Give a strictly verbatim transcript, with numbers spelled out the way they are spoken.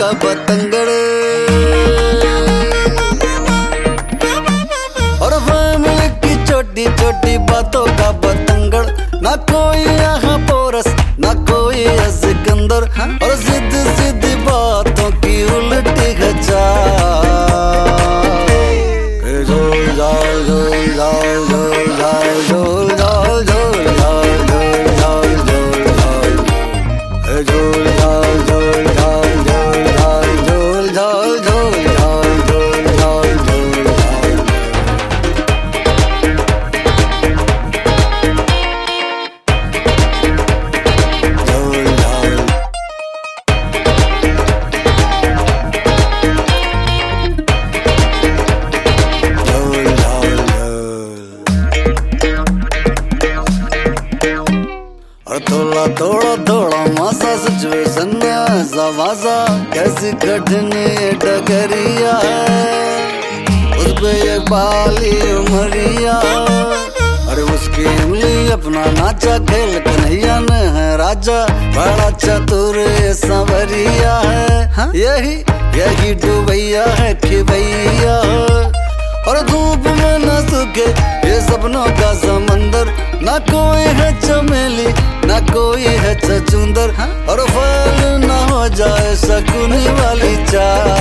का बतंगड़ और फैमिली की छोटी छोटी बातों का बतंगड़। ना कोई यहाँ पोरस ना कोई है सिकंदर और सीधी सीधी बातों की उल्टी खचाल। झोल झाल झोल झाल झोल झाल झोल झाल झोल झाल झोल झाल झोल झाल झोल झाल झोल झाल झोल झाल झोल झाल झोल झाल झोल झाल झोल झाल। थोड़ा थोड़ा थोड़ा मासा सिचुएशन में ऐसा वासा कैसी कठिन ये डगरिया है उस पे ये बाली उमरिया। अरे उसकी उंगली अपना नाचा खेल कन्हैया ने है राजा बड़ा चतुर ये संवरिया है। हाँ? यही यही डुबैया है कि भैया और धूप में न सूखे ये सपनों का समंदर। ना कोई है चमेली ना कोई है छछूंदर और फल ना हो जाए शकुनी वाली चाल।